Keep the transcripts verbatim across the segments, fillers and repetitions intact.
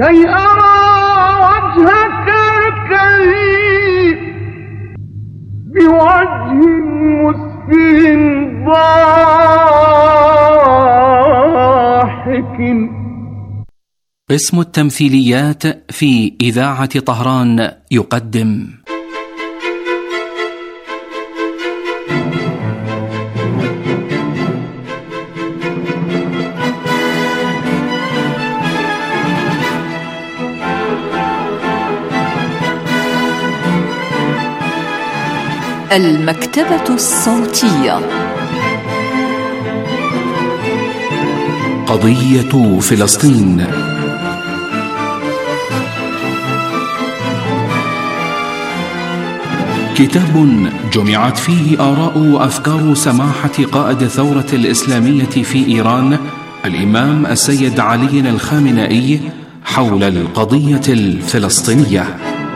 كي أرى وجهك الكريم بوجه مسفر ضاحك. قسم التمثيليات في إذاعة طهران يقدم المكتبة الصوتية. قضية فلسطين. كتاب جمعت فيه آراء وأفكار سماحة قائد الثورة الإسلامية في إيران الإمام السيد علي الخامنئي حول القضية الفلسطينية.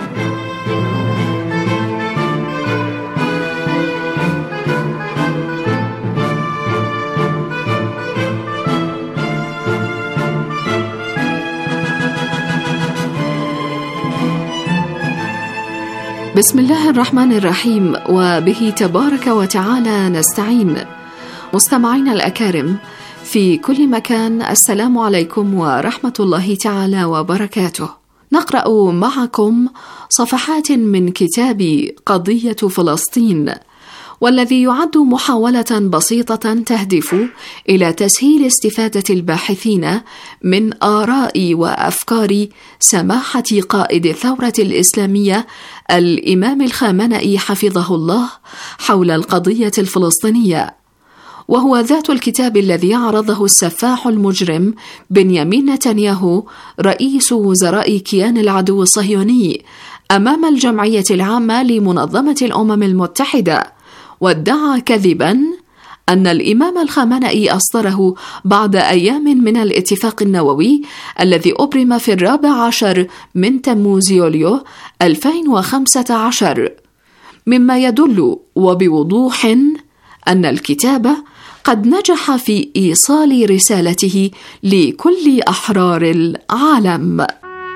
بسم الله الرحمن الرحيم، وبه تبارك وتعالى نستعين. مستمعين الأكارم في كل مكان، السلام عليكم ورحمة الله تعالى وبركاته. نقرأ معكم صفحات من كتاب قضية فلسطين، والذي يعد محاولة بسيطة تهدف إلى تسهيل استفادة الباحثين من آراء وأفكار سماحة قائد الثورة الإسلامية الإمام الخامنئي حفظه الله حول القضية الفلسطينية، وهو ذات الكتاب الذي عرضه السفاح المجرم بنيامين نتنياهو رئيس وزراء كيان العدو الصهيوني أمام الجمعية العامة لمنظمة الأمم المتحدة، وادعى كذبا أن الإمام الخامنئي أصدره بعد أيام من الاتفاق النووي الذي أبرم في الرابع عشر من تموز يوليو ألفين وخمسة عشر، مما يدل وبوضوح أن الكتاب قد نجح في إيصال رسالته لكل أحرار العالم.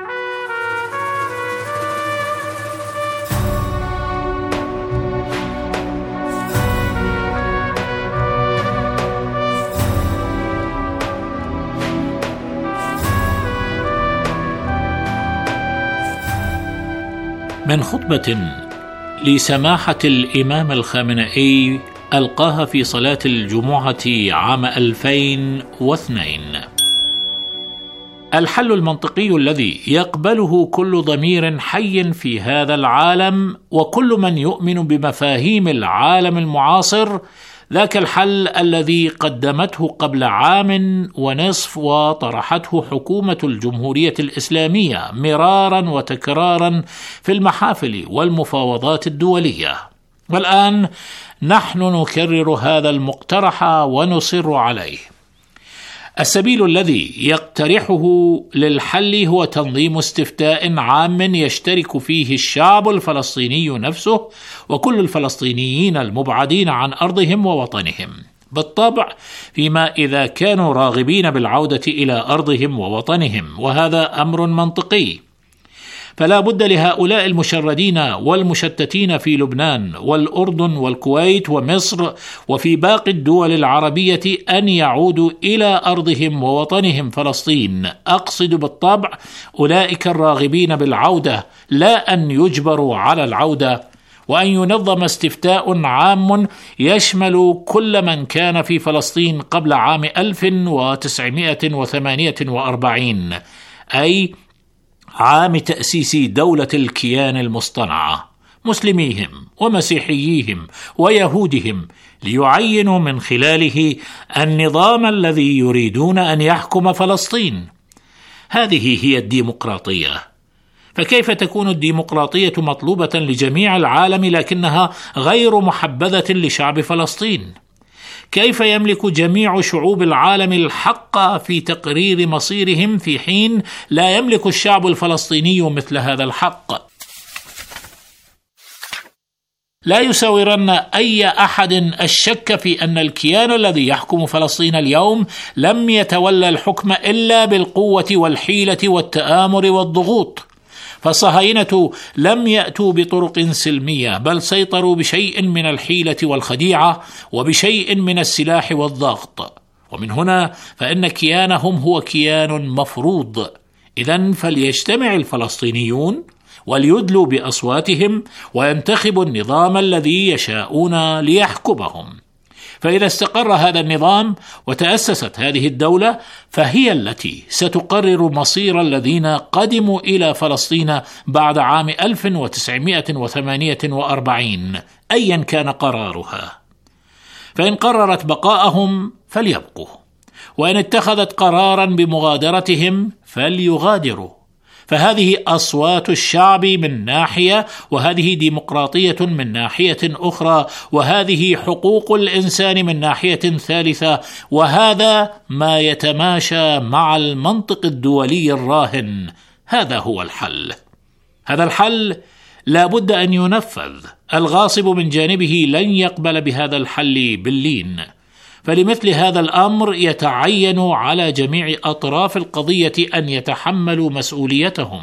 من خطبة لسماحة الإمام الخامنئي ألقاها في صلاة الجمعة عام ألفين واثنين. الحل المنطقي الذي يقبله كل ضمير حي في هذا العالم وكل من يؤمن بمفاهيم العالم المعاصر ذاك الحل الذي قدمته قبل عام ونصف وطرحته حكومة الجمهورية الإسلامية مرارا وتكرارا في المحافل والمفاوضات الدولية، والآن نحن نكرر هذا المقترح ونصر عليه. السبيل الذي يقترحه للحل هو تنظيم استفتاء عام يشترك فيه الشعب الفلسطيني نفسه وكل الفلسطينيين المبعدين عن أرضهم ووطنهم، بالطبع فيما إذا كانوا راغبين بالعودة إلى أرضهم ووطنهم، وهذا أمر منطقي. فلا بد لهؤلاء المشردين والمشتتين في لبنان والأردن والكويت ومصر وفي باقي الدول العربية أن يعودوا إلى أرضهم ووطنهم فلسطين. أقصد بالطبع أولئك الراغبين بالعودة، لا أن يجبروا على العودة، وأن ينظم استفتاء عام يشمل كل من كان في فلسطين قبل عام ألف وتسعمائة وثمانية وأربعين، أي عام تأسيس دولة الكيان المصطنعة، مسلميهم ومسيحييهم ويهودهم، ليعينوا من خلاله النظام الذي يريدون أن يحكم فلسطين. هذه هي الديمقراطية. فكيف تكون الديمقراطية مطلوبة لجميع العالم لكنها غير محبذة لشعب فلسطين؟ كيف يملك جميع شعوب العالم الحق في تقرير مصيرهم في حين لا يملك الشعب الفلسطيني مثل هذا الحق؟ لا يساورن أي أحد الشك في أن الكيان الذي يحكم فلسطين اليوم لم يتولى الحكم إلا بالقوة والحيلة والتآمر والضغوط، فالصهاينة لم يأتوا بطرق سلمية، بل سيطروا بشيء من الحيلة والخديعة وبشيء من السلاح والضغط. ومن هنا فإن كيانهم هو كيان مفروض. إذن فليجتمع الفلسطينيون وليدلوا بأصواتهم وينتخبوا النظام الذي يشاءون ليحكمهم. فإذا استقر هذا النظام وتأسست هذه الدولة، فهي التي ستقرر مصير الذين قدموا إلى فلسطين بعد عام ألف وتسعمائة وثمانية وأربعين أيا كان قرارها. فإن قررت بقاءهم فليبقوا، وإن اتخذت قرارا بمغادرتهم فليغادروا. فهذه أصوات الشعب من ناحية، وهذه ديمقراطية من ناحية أخرى، وهذه حقوق الإنسان من ناحية ثالثة، وهذا ما يتماشى مع المنطق الدولي الراهن. هذا هو الحل. هذا الحل لا بد أن ينفذ. الغاصب من جانبه لن يقبل بهذا الحل باللين، فلمثل هذا الأمر يتعين على جميع أطراف القضية أن يتحملوا مسؤوليتهم.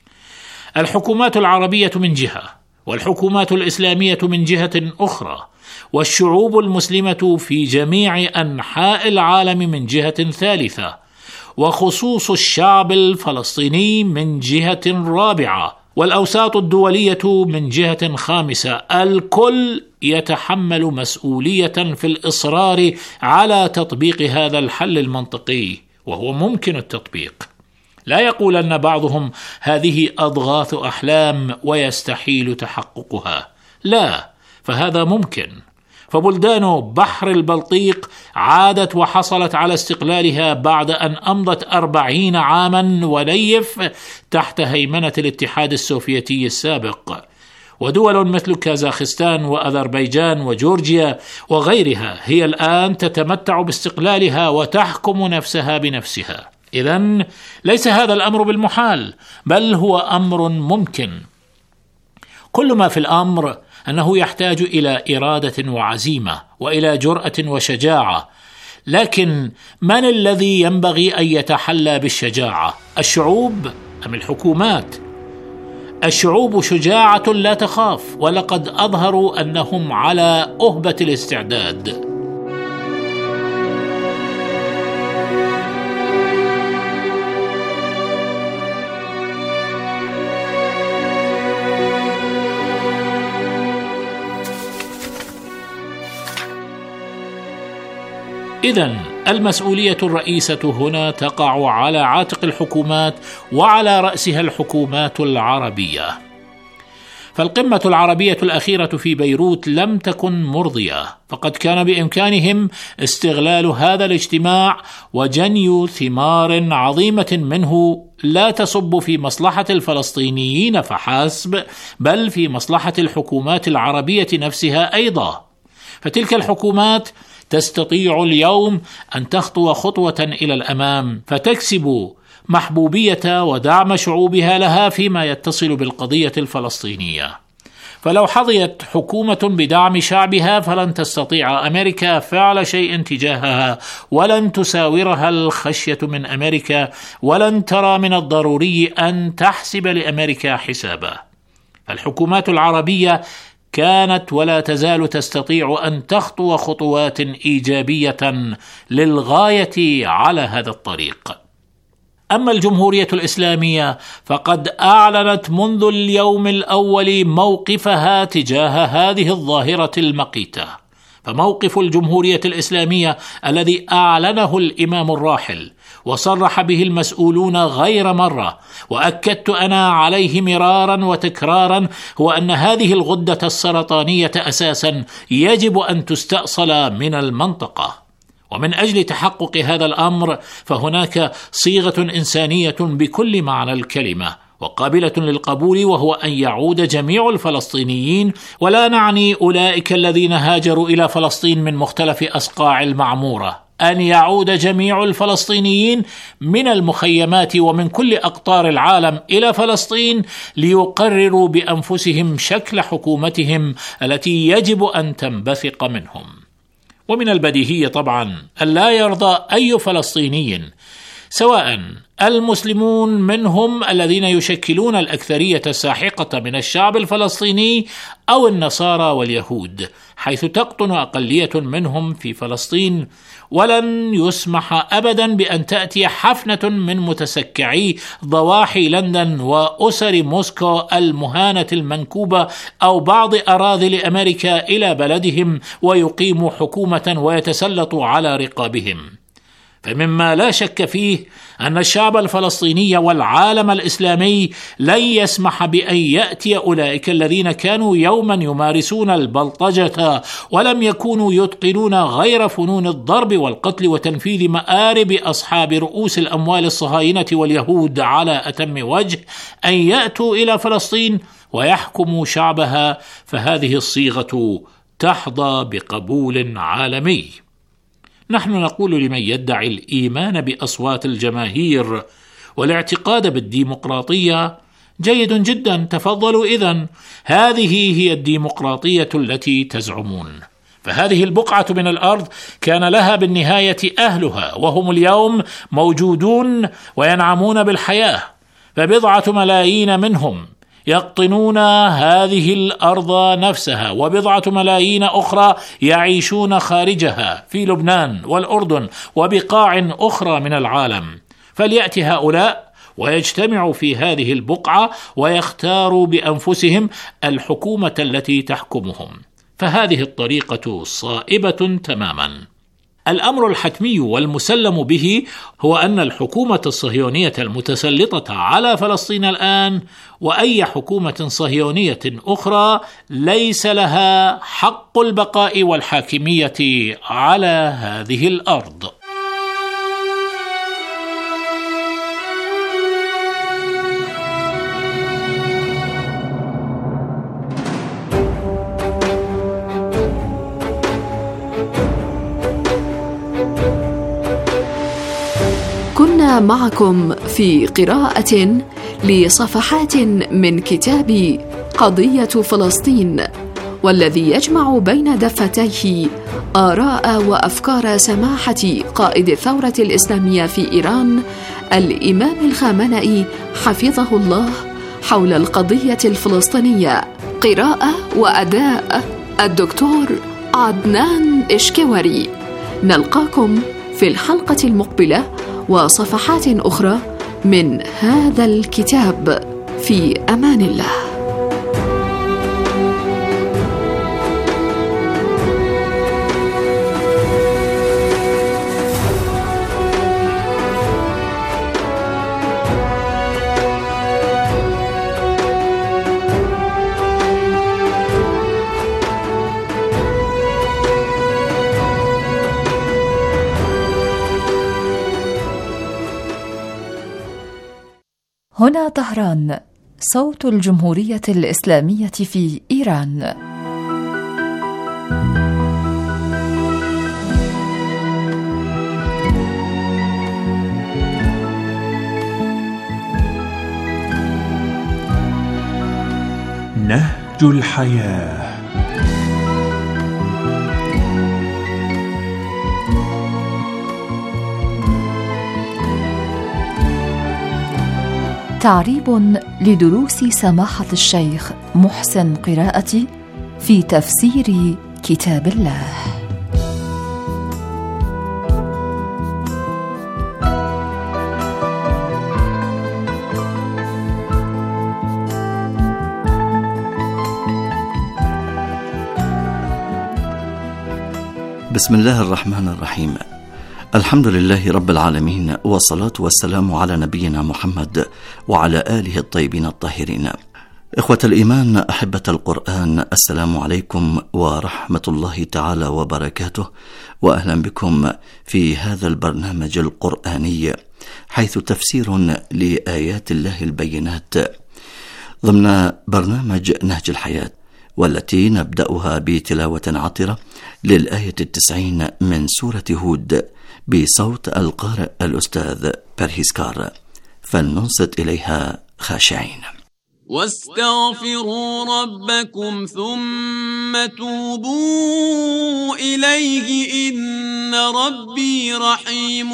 الحكومات العربية من جهة، والحكومات الإسلامية من جهة أخرى، والشعوب المسلمة في جميع أنحاء العالم من جهة ثالثة، وخصوص الشعب الفلسطيني من جهة رابعة، والأوساط الدولية من جهة خامسة. الكل يتحمل مسؤولية في الإصرار على تطبيق هذا الحل المنطقي، وهو ممكن التطبيق. لا يقولن بعضهم هذه أضغاث أحلام ويستحيل تحققها، لا، فهذا ممكن. فبلدان بحر البلطيق عادت وحصلت على استقلالها بعد أن أمضت أربعين عاما وليف تحت هيمنة الاتحاد السوفيتي السابق، ودول مثل كازاخستان وأذربيجان وجورجيا وغيرها هي الآن تتمتع باستقلالها وتحكم نفسها بنفسها. إذن ليس هذا الأمر بالمحال، بل هو أمر ممكن. كل ما في الأمر أنه يحتاج إلى إرادة وعزيمة وإلى جرأة وشجاعة. لكن من الذي ينبغي أن يتحلى بالشجاعة؟ الشعوب أم الحكومات؟ الشعوب شجاعة لا تخاف، ولقد أظهروا أنهم على أهبة الاستعداد. إذن المسؤولية الرئيسة هنا تقع على عاتق الحكومات، وعلى رأسها الحكومات العربية. فالقمة العربية الأخيرة في بيروت لم تكن مرضية، فقد كان بإمكانهم استغلال هذا الاجتماع وجني ثمار عظيمة منه لا تصب في مصلحة الفلسطينيين فحسب، بل في مصلحة الحكومات العربية نفسها أيضا. فتلك الحكومات تستطيع اليوم أن تخطو خطوة إلى الأمام، فتكسب محبوبية ودعم شعوبها لها فيما يتصل بالقضية الفلسطينية. فلو حظيت حكومة بدعم شعبها فلن تستطيع أمريكا فعل شيء تجاهها، ولن تساورها الخشية من أمريكا، ولن ترى من الضروري أن تحسب لأمريكا حسابا. الحكومات العربية كانت ولا تزال تستطيع أن تخطو خطوات إيجابية للغاية على هذا الطريق. أما الجمهورية الإسلامية فقد أعلنت منذ اليوم الأول موقفها تجاه هذه الظاهرة المقيتة. فموقف الجمهورية الإسلامية الذي أعلنه الإمام الراحل وصرح به المسؤولون غير مرة، وأكدت أنا عليه مرارا وتكرارا، هو أن هذه الغدة السرطانية أساسا يجب أن تستأصل من المنطقة. ومن أجل تحقق هذا الأمر فهناك صيغة إنسانية بكل معنى الكلمة وقابلة للقبول، وهو أن يعود جميع الفلسطينيين، ولا نعني أولئك الذين هاجروا إلى فلسطين من مختلف أصقاع المعمورة، أن يعود جميع الفلسطينيين من المخيمات ومن كل أقطار العالم إلى فلسطين ليقرروا بأنفسهم شكل حكومتهم التي يجب أن تنبثق منهم. ومن البديهي طبعا أن لا يرضى أي فلسطيني، سواء المسلمون منهم الذين يشكلون الأكثرية الساحقة من الشعب الفلسطيني أو النصارى واليهود، حيث تقطن أقلية منهم في فلسطين، ولن يسمح أبدا بأن تأتي حفنة من متسكعي ضواحي لندن وأسر موسكو المهانة المنكوبة أو بعض أراذل أمريكا إلى بلدهم ويقيموا حكومة ويتسلطوا على رقابهم. فمما لا شك فيه أن الشعب الفلسطيني والعالم الإسلامي لن يسمح بأن يأتي أولئك الذين كانوا يوما يمارسون البلطجة ولم يكونوا يتقنون غير فنون الضرب والقتل وتنفيذ مآرب أصحاب رؤوس الأموال الصهاينة واليهود على أتم وجه، أن يأتوا إلى فلسطين ويحكموا شعبها، فهذه الصيغة تحظى بقبول عالمي. نحن نقول لمن يدعي الإيمان بأصوات الجماهير والاعتقاد بالديمقراطية: جيد جدا، تفضلوا إذن، هذه هي الديمقراطية التي تزعمون. فهذه البقعة من الأرض كان لها بالنهاية أهلها، وهم اليوم موجودون وينعمون بالحياة، فبضعة ملايين منهم يقطنون هذه الأرض نفسها، وبضعة ملايين أخرى يعيشون خارجها في لبنان والأردن وبقاع أخرى من العالم. فليأتي هؤلاء ويجتمعوا في هذه البقعة ويختاروا بأنفسهم الحكومة التي تحكمهم، فهذه الطريقة صائبة تماما. الأمر الحتمي والمسلم به هو أن الحكومة الصهيونية المتسلطة على فلسطين الآن وأي حكومة صهيونية أخرى ليس لها حق البقاء والحاكمية على هذه الأرض. كنا معكم في قراءة لصفحات من كتاب قضية فلسطين، والذي يجمع بين دفتيه آراء وأفكار سماحة قائد الثورة الإسلامية في إيران الإمام الخامنئي حفظه الله حول القضية الفلسطينية. قراءة وأداء الدكتور عدنان إشكواري. نلقاكم في الحلقة المقبلة وصفحات أخرى من هذا الكتاب. في أمان الله. هنا طهران، صوت الجمهورية الإسلامية في إيران. نهج الحياة. تعريب لدروس سماحة الشيخ محسن قراءتي في تفسير كتاب الله. بسم الله الرحمن الرحيم. الحمد لله رب العالمين، والصلاة والسلام على نبينا محمد وعلى آله الطيبين الطاهرين. إخوة الإيمان، أحبة القرآن، السلام عليكم ورحمة الله تعالى وبركاته، وأهلا بكم في هذا البرنامج القرآني، حيث تفسير لآيات الله البينات ضمن برنامج نهج الحياة، والتي نبدأها بتلاوة عطرة للآية التسعين من سورة هود بصوت القارئ الأستاذ برهيسكار، فلننصت إليها خاشعين. واستغفروا ربكم ثم توبوا إليه إن ربي رحيم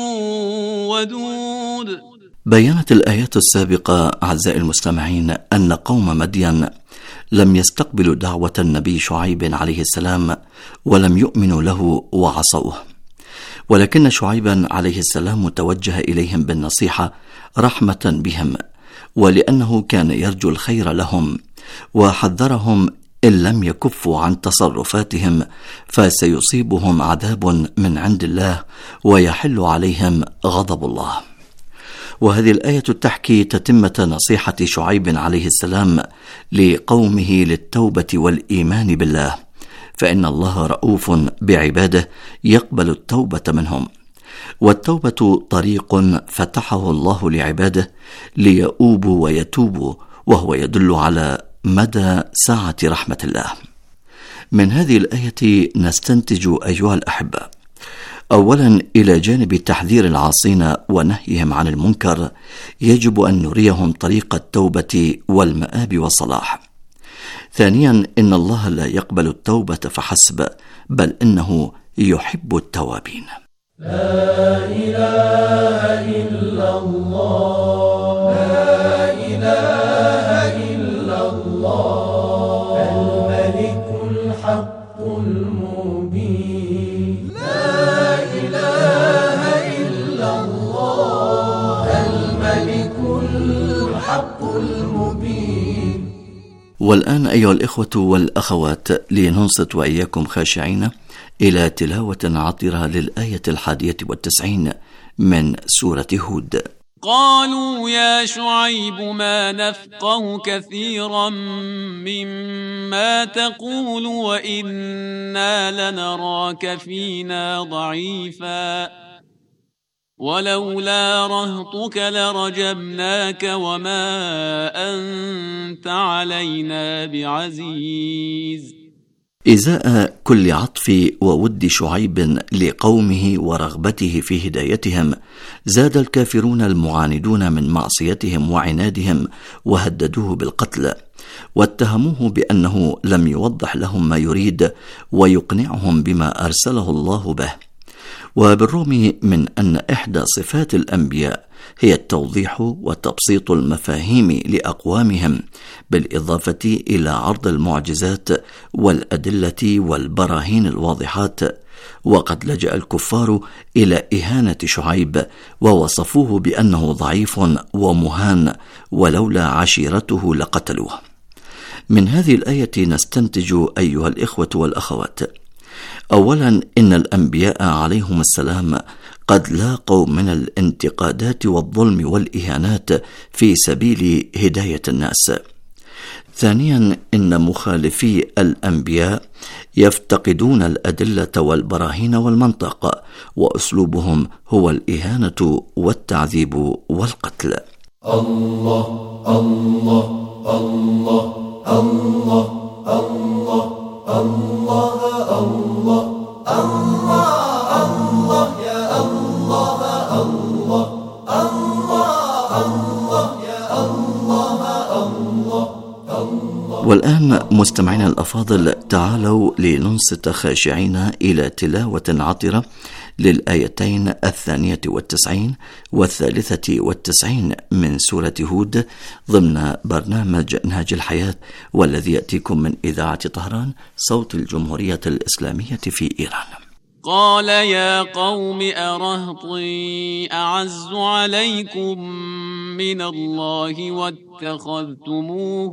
ودود. بيّنت الآيات السابقة أعزائي المستمعين أن قوم مدين لم يستقبلوا دعوة النبي شعيب عليه السلام ولم يؤمنوا له وعصوه، ولكن شعيبا عليه السلام توجه إليهم بالنصيحة رحمة بهم، ولأنه كان يرجو الخير لهم، وحذرهم إن لم يكفوا عن تصرفاتهم فسيصيبهم عذاب من عند الله ويحل عليهم غضب الله. وهذه الآية تحكي تتمة نصيحة شعيب عليه السلام لقومه للتوبة والإيمان بالله، فإن الله رؤوف بعباده يقبل التوبة منهم، والتوبة طريق فتحه الله لعباده ليؤوبوا ويتوبوا، وهو يدل على مدى سعة رحمة الله. من هذه الآية نستنتج أيها الأحبة: أولا، إلى جانب تحذير العاصين ونهيهم عن المنكر يجب أن نريهم طريق التوبة والمآب والصلاح. ثانيا، إن الله لا يقبل التوبة فحسب، بل إنه يحب التوابين. لا إله إلا الله، لا إله إلا الله، الملك الحق المبين. لا إله إلا الله، الملك الحق المبين. والآن أيها الإخوة والأخوات، لننصت وإياكم خاشعين إلى تلاوة عطرة للآية الحادية والتسعين من سورة هود. قالوا يا شعيب ما نفقه كثيرا مما تقول وإنا لنراك فينا ضعيفا ولولا رهطك لرجمناك وما أنت علينا بعزيز. إزاء كل عطف وود شعيب لقومه ورغبته في هدايتهم، زاد الكافرون المعاندون من معصيتهم وعنادهم وهددوه بالقتل، واتهموه بأنه لم يوضح لهم ما يريد ويقنعهم بما أرسله الله به. وبالرغم من أن إحدى صفات الأنبياء هي التوضيح وتبسيط المفاهيم لأقوامهم، بالإضافة إلى عرض المعجزات والأدلة والبراهين الواضحات، وقد لجأ الكفار إلى إهانة شعيب ووصفوه بأنه ضعيف ومهان ولولا عشيرته لقتلوه. من هذه الآية نستنتج أيها الإخوة والأخوات: أولا، إن الأنبياء عليهم السلام قد لاقوا من الانتقادات والظلم والإهانات في سبيل هداية الناس. ثانيا، إن مخالفي الأنبياء يفتقدون الأدلة والبراهين والمنطق، وأسلوبهم هو الإهانة والتعذيب والقتل. الله الله الله الله الله الله الله الله الله يا الله الله الله الله يا الله الله الله. والآن مستمعينا الأفاضل، تعالوا لننصت خاشعين إلى تلاوة عطرة للآيتين الثانية والتسعين والثالثة والتسعين من سورة هود ضمن برنامج نهج الحياة، والذي يأتيكم من إذاعة طهران صوت الجمهورية الإسلامية في إيران. قال يا قوم أرهطي أعز عليكم من الله واتخذتموه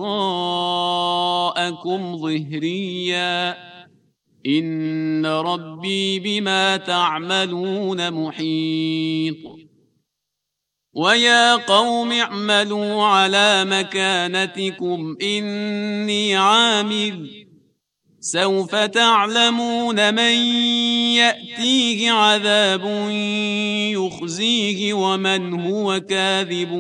وراءكم ظهريا إن ربي بما تعملون محيط. ويا قوم اعملوا على مكانتكم إني عامل سوف تعلمون من يأتيه عذاب يخزيه ومن هو كاذب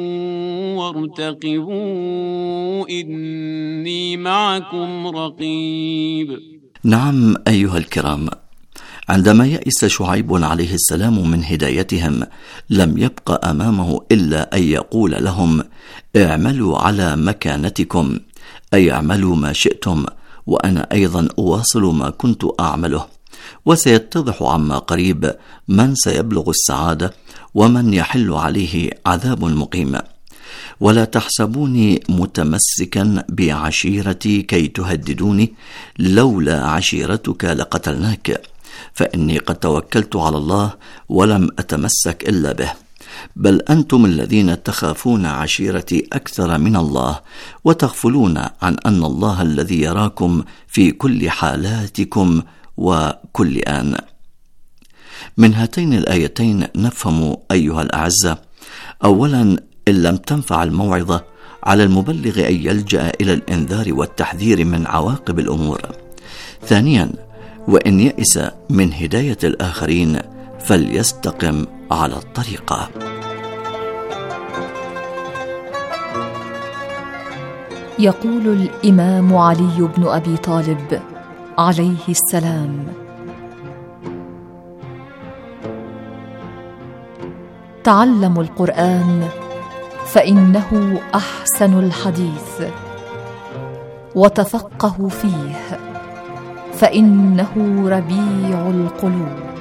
وارتقبوا إني معكم رقيب. نعم أيها الكرام، عندما يئس شعيب عليه السلام من هدايتهم لم يبق أمامه إلا أن يقول لهم: اعملوا على مكانتكم، أي اعملوا ما شئتم وأنا أيضا أواصل ما كنت أعمله. وسيتضح عما قريب من سيبلغ السعادة ومن يحل عليه عذاب مقيم. ولا تحسبوني متمسكا بعشيرتي كي تهددوني، لولا عشيرتك لقتلناك، فإني قد توكلت على الله ولم أتمسك إلا به. بل أنتم الذين تخافون عشيرتي أكثر من الله، وتغفلون عن أن الله الذي يراكم في كل حالاتكم وكل آن. من هاتين الآيتين نفهم أيها الأعزة: أولا، إن لم تنفع الموعظة على المبلغ أن يلجأ إلى الإنذار والتحذير من عواقب الأمور. ثانيا، وإن يئس من هداية الآخرين فليستقم على الطريقة. يقول الإمام علي بن أبي طالب عليه السلام: تعلموا القرآن فإنه أحسن الحديث، وتفقهوا فيه فإنه ربيع القلوب.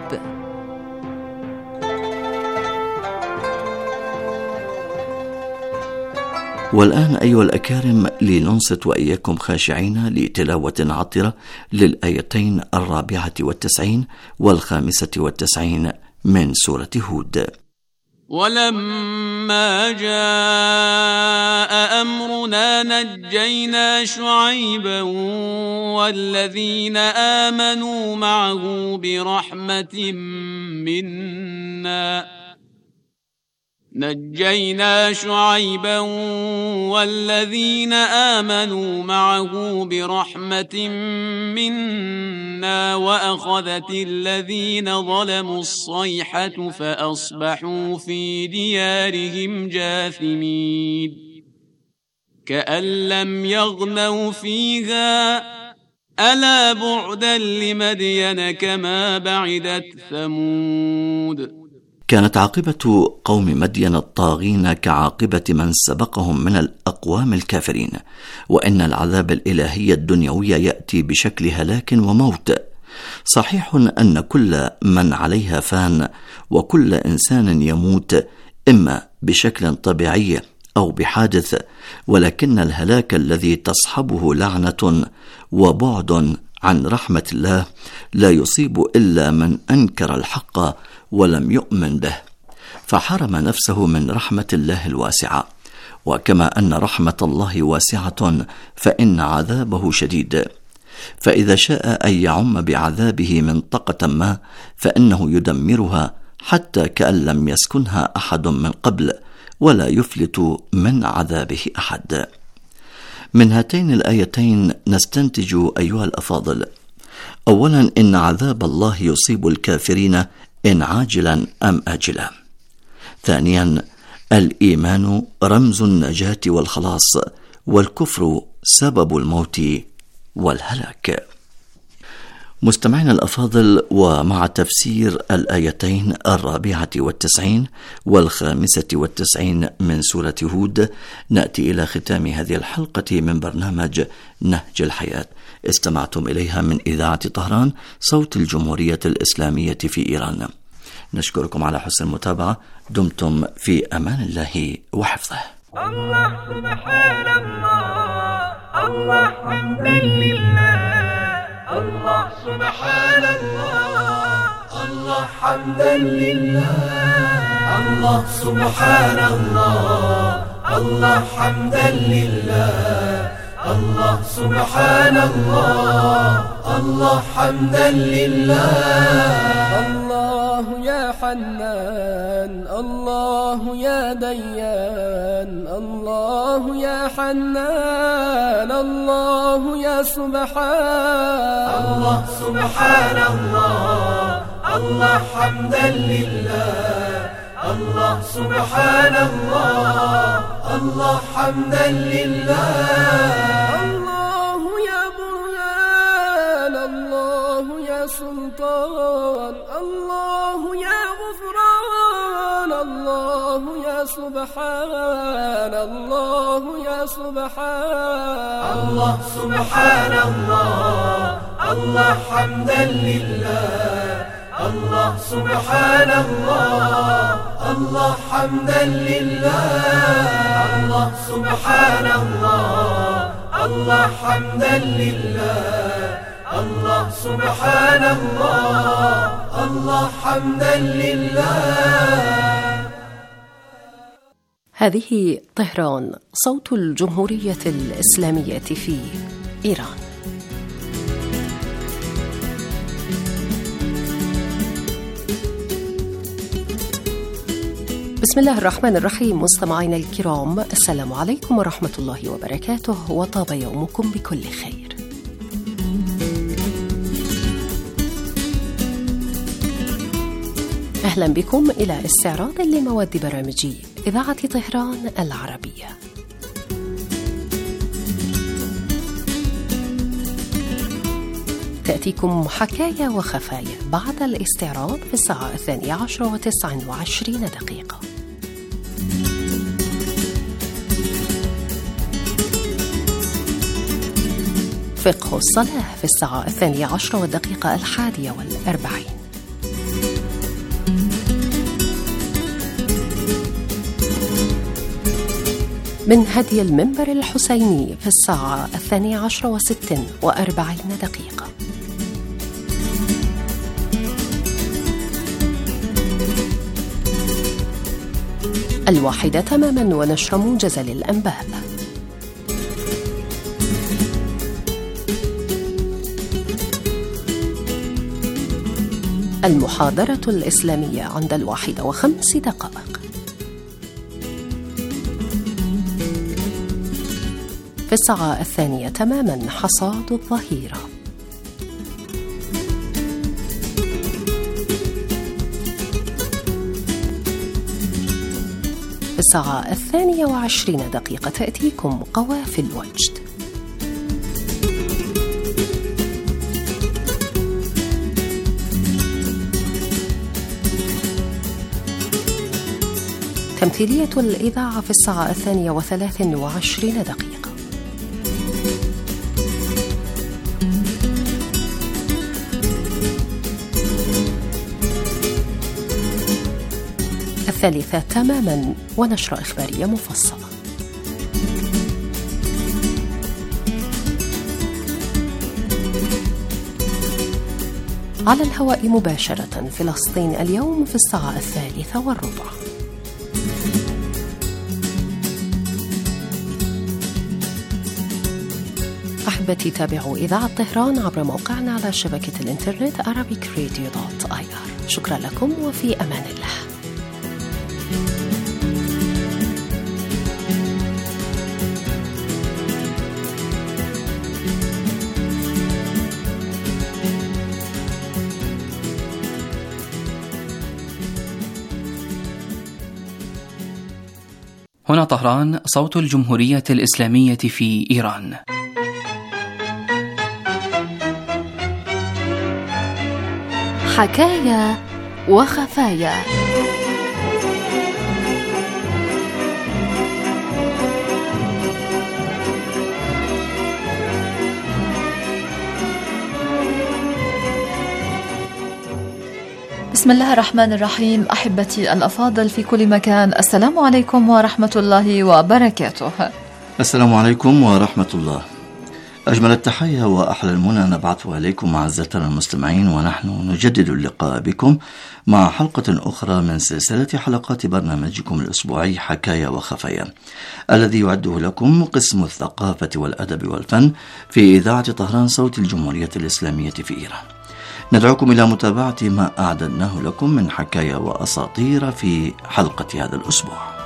والآن أيها الأكارم لننصت وإياكم خاشعين لتلاوة عطرة للآيتين الرابعة والتسعين والخامسة والتسعين من سورة هود. ولما جاء أمرنا نجينا شعيبا والذين آمنوا معه برحمة منا نجينا شعيبا والذين آمنوا معه برحمة منا وأخذت الذين ظلموا الصيحة فأصبحوا في ديارهم جاثمين كأن لم يغنوا فيها ألا بعدا لمدين كما بعدت ثمود. كانت عاقبة قوم مدين الطاغين كعاقبة من سبقهم من الأقوام الكافرين، وإن العذاب الإلهي الدنيوي يأتي بشكل هلاك وموت. صحيح أن كل من عليها فان، وكل إنسان يموت إما بشكل طبيعي أو بحادث، ولكن الهلاك الذي تصحبه لعنة وبعد عن رحمة الله لا يصيب إلا من أنكر الحق ولم يؤمن به، فحرم نفسه من رحمة الله الواسعة. وكما أن رحمة الله واسعة فإن عذابه شديد، فإذا شاء أن يعم بعذابه منطقة ما فإنه يدمرها حتى كأن لم يسكنها أحد من قبل، ولا يفلت من عذابه أحد. من هاتين الآيتين نستنتج أيها الأفاضل: أولا، إن عذاب الله يصيب الكافرين إن عاجلا أم آجلا. ثانيا، الإيمان رمز النجاة والخلاص، والكفر سبب الموت والهلاك. مستمعين الأفاضل، ومع تفسير الآيتين الرابعة والتسعين والخامسة والتسعين من سورة هود نأتي إلى ختام هذه الحلقة من برنامج نهج الحياة. استمعتم إليها من إذاعة طهران، صوت الجمهورية الإسلامية في إيران. نشكركم على حسن المتابعة. دمتم في أمان الله وحفظه. الله سبحان الله، الله حمدا لله، الله سبحان الله، الله حمدا لله، الله سبحان الله، الله حمدا لله، الله سبحان الله، الله حمدا لله. الله يا حنان، الله يا ديان، الله يا حنان، الله يا سبحان، الله سبحان الله، الله حمدا لله، الله سبحان الله، الله حمدا لله. الله يا برهان، الله يا سلطان، يا سبحان الله يا سبحان الله سبحان الله الله حمدا لله الله سبحان الله الله حمدا لله الله سبحان الله الله حمدا لله الله سبحان الله الله حمدا لله. هذه طهران، صوت الجمهورية الإسلامية في إيران. بسم الله الرحمن الرحيم. مستمعينا الكرام، السلام عليكم ورحمة الله وبركاته، وطاب يومكم بكل خير. أهلا بكم إلى استعراض لمواد برامج إذاعة طهران العربية. تأتيكم حكاية وخفايا بعد الاستعراض في الساعة الثانية عشرة وتسع وعشرين دقيقة. فقه الصلاة في الساعة الثانية عشرة والدقيقة الحادية والأربعين. من هدي المنبر الحسيني في الساعة الثانية عشرة وست وأربعين دقيقة. الواحدة تماما ونشر موجز للأنباء. المحاضرة الإسلامية عند الواحدة وخمس دقائق. في الساعة الثانية تماما حصاد الظهيرة. في الساعة الثانية وعشرين دقيقة تأتيكم قوافل وجد. تمثيلية الإذاعة في الساعة الثانية وثلاث وعشرين دقيقة. الثالثة تماما ونشرة إخبارية مفصلة. على الهواء مباشرة فلسطين اليوم في الساعة الثالثة والربع. أحبتي، تابعوا إذاعة طهران عبر موقعنا على شبكة الإنترنت arabic radio dot i r. شكرا لكم وفي أمان الله. هنا طهران، صوت الجمهورية الإسلامية في إيران. حكاية وخفايا. بسم الله الرحمن الرحيم. أحبتي الأفاضل في كل مكان، السلام عليكم ورحمة الله وبركاته. السلام عليكم ورحمة الله. أجمل التحية وأحلى المنى نبعثها إليكم أعزائنا المستمعين، ونحن نجدد اللقاء بكم مع حلقة أخرى من سلسلة حلقات برنامجكم الأسبوعي حكاية وخفايا، الذي يعده لكم قسم الثقافة والأدب والفن في إذاعة طهران صوت الجمهورية الإسلامية في إيران. ندعوكم إلى متابعة ما أعددناه لكم من حكاية وأساطير في حلقة هذا الأسبوع.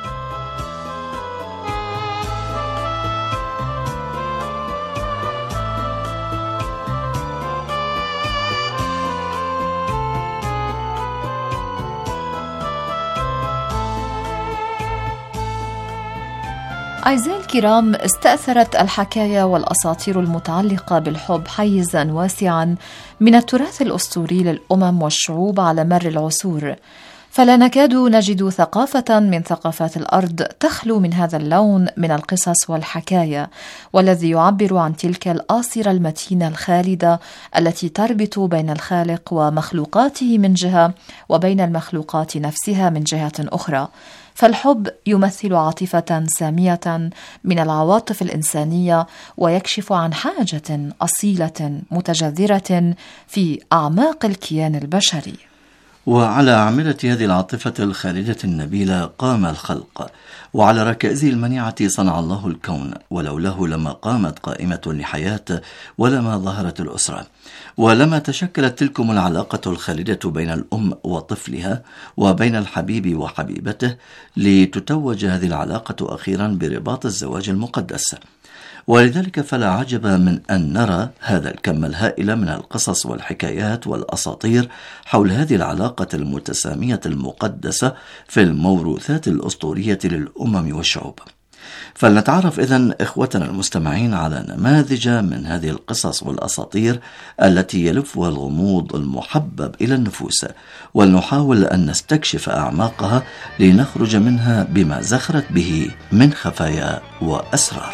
أعزائي الكرام، استأثرت الحكاية والأساطير المتعلقة بالحب حيزاً واسعاً من التراث الأسطوري للأمم والشعوب على مر العصور، فلا نكاد نجد ثقافة من ثقافات الأرض تخلو من هذا اللون من القصص والحكاية، والذي يعبر عن تلك الآصرة المتينة الخالدة التي تربط بين الخالق ومخلوقاته من جهة، وبين المخلوقات نفسها من جهة أخرى. فالحب يمثل عاطفة سامية من العواطف الإنسانية، ويكشف عن حاجة أصيلة متجذرة في أعماق الكيان البشري. وعلى أعمدة هذه العاطفة الخالدة النبيلة قام الخلق، وعلى ركائزه المنيعة صنع الله الكون، ولولاه لما قامت قائمة لحياة، ولما ظهرت الأسرة، ولما تشكلت تلكم العلاقة الخالدة بين الأم وطفلها، وبين الحبيب وحبيبته، لتتوج هذه العلاقة أخيرا برباط الزواج المقدس. ولذلك فلا عجب من أن نرى هذا الكم الهائل من القصص والحكايات والأساطير حول هذه العلاقة المتسامية المقدسة في الموروثات الأسطورية للأمم والشعوب. فلنتعرف إذن إخوتنا المستمعين على نماذج من هذه القصص والأساطير التي يلفها الغموض المحبب إلى النفوس، ولنحاول أن نستكشف أعماقها لنخرج منها بما زخرت به من خفايا وأسرار.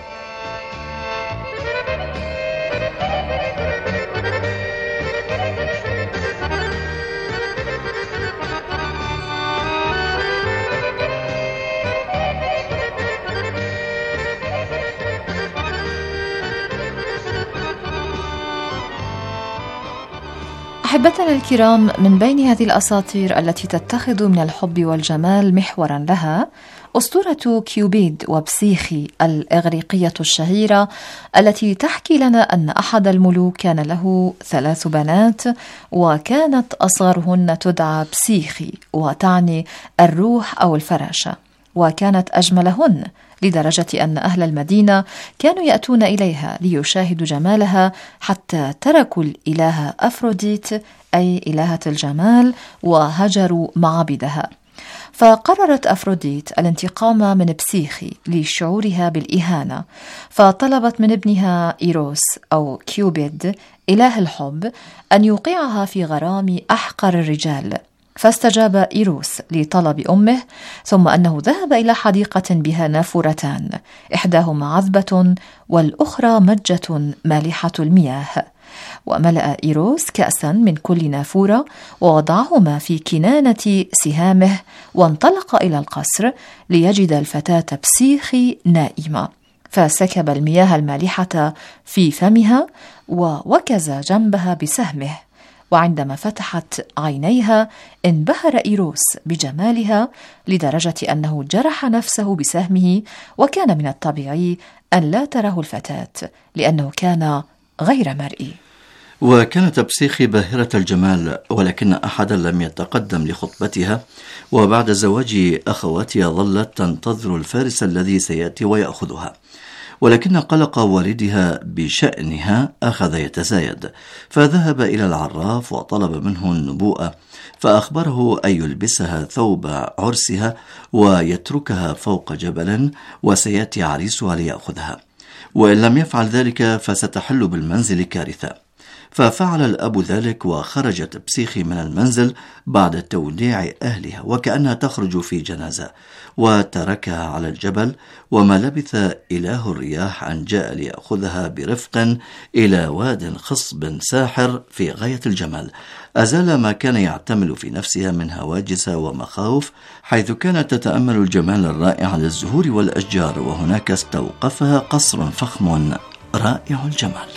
أحبتنا الكرام، من بين هذه الأساطير التي تتخذ من الحب والجمال محورا لها أسطورة كيوبيد وبسيخي الإغريقية الشهيرة، التي تحكي لنا أن أحد الملوك كان له ثلاث بنات، وكانت أصغرهن تدعى بسيخي، وتعني الروح أو الفراشة، وكانت أجملهن لدرجة أن أهل المدينة كانوا يأتون إليها ليشاهدوا جمالها، حتى تركوا الإلهة أفروديت أي إلهة الجمال وهجروا معابدها. فقررت أفروديت الانتقام من بسيخي لشعورها بالإهانة، فطلبت من ابنها إيروس أو كيوبيد إله الحب أن يوقعها في غرام أحقر الرجال. فاستجاب إيروس لطلب أمه، ثم أنه ذهب إلى حديقة بها نافورتان، إحداهما عذبة والأخرى مجة مالحة المياه، وملأ إيروس كأسا من كل نافورة ووضعهما في كنانة سهامه، وانطلق إلى القصر ليجد الفتاة بسيخي نائمة، فسكب المياه المالحة في فمها ووكز جنبها بسهمه. وعندما فتحت عينيها انبهر إيروس بجمالها لدرجة أنه جرح نفسه بسهمه، وكان من الطبيعي أن لا تره الفتاة لأنه كان غير مرئي. وكانت بسيخي باهرة الجمال، ولكن أحدا لم يتقدم لخطبتها، وبعد زواج أخواتها ظلت تنتظر الفارس الذي سيأتي ويأخذها، ولكن قلق والدها بشأنها أخذ يتزايد، فذهب إلى العراف وطلب منه النبوءة، فأخبره أن يلبسها ثوب عرسها ويتركها فوق جبل، وسيأتي عريسها ليأخذها، وإن لم يفعل ذلك فستحل بالمنزل كارثة. ففعل الأب ذلك، وخرجت بسيخي من المنزل بعد توديع أهلها وكأنها تخرج في جنازة، وتركها على الجبل. وما لبث إله الرياح أن جاء ليأخذها برفق إلى واد خصب ساحر في غاية الجمال، أزال ما كان يعتمل في نفسها من هواجس ومخاوف، حيث كانت تتأمل الجمال الرائع للزهور والأشجار، وهناك استوقفها قصر فخم رائع الجمال.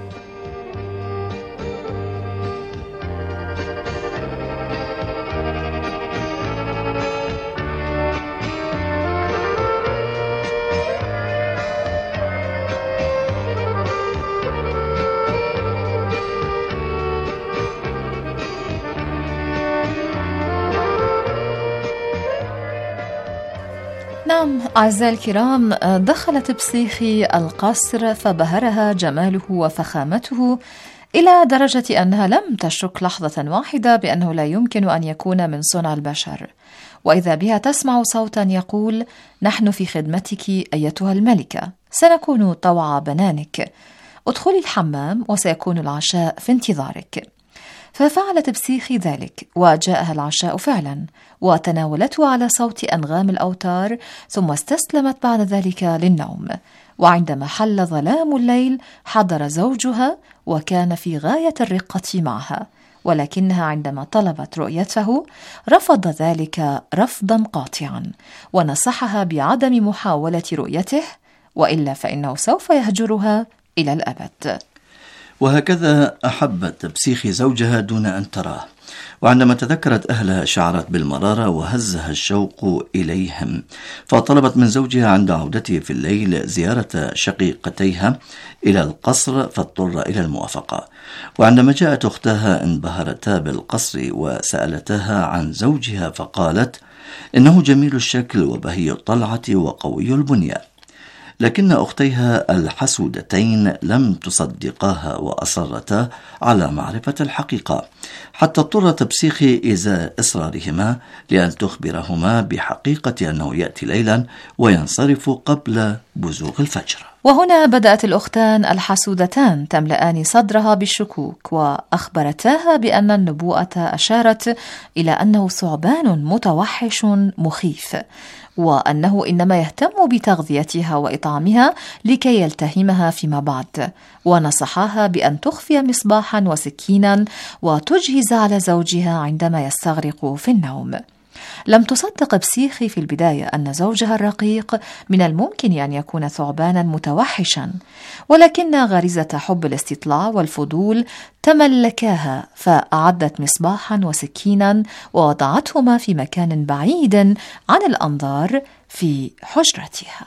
نعم أعزائي الكرام، دخلت بسيخي القصر فبهرها جماله وفخامته إلى درجة أنها لم تشك لحظة واحدة بأنه لا يمكن أن يكون من صنع البشر، وإذا بها تسمع صوتا يقول: نحن في خدمتك أيتها الملكة، سنكون طوع بنانك، ادخلي الحمام وسيكون العشاء في انتظارك. ففعلت بسيخي ذلك، وجاءها العشاء فعلا، وتناولته على صوت أنغام الأوتار، ثم استسلمت بعد ذلك للنوم. وعندما حل ظلام الليل حضر زوجها، وكان في غاية الرقة معها، ولكنها عندما طلبت رؤيته رفض ذلك رفضا قاطعا، ونصحها بعدم محاولة رؤيته، وإلا فإنه سوف يهجرها إلى الأبد. وهكذا أحبت بسيخي زوجها دون أن تراه، وعندما تذكرت أهلها شعرت بالمرارة وهزها الشوق إليهم، فطلبت من زوجها عند عودته في الليل زيارة شقيقتيها إلى القصر، فاضطر إلى الموافقة. وعندما جاءت أختها انبهرتا بالقصر وسألتها عن زوجها، فقالت إنه جميل الشكل وبهي الطلعة وقوي البنية، لكن أختيها الحسودتين لم تصدقاها وأصرتا على معرفة الحقيقة، حتى اضطرت بسيخي إزاء إصرارهما لأن تخبرهما بحقيقة أنه يأتي ليلا وينصرف قبل بزوغ الفجر. وهنا بدأت الأختان الحسودتان تملأان صدرها بالشكوك، وأخبرتاها بأن النبوءة أشارت إلى أنه ثعبان متوحش مخيف، وأنه إنما يهتم بتغذيتها وإطعامها لكي يلتهمها فيما بعد، ونصحاها بأن تخفي مصباحا وسكينا وتجهز على زوجها عندما يستغرق في النوم. لم تصدق بسيخي في البداية أن زوجها الرقيق من الممكن أن يكون ثعبانا متوحشا، ولكن غريزة حب الاستطلاع والفضول تملكاها، فأعدت مصباحا وسكينا ووضعتهما في مكان بعيد عن الأنظار في حجرتها.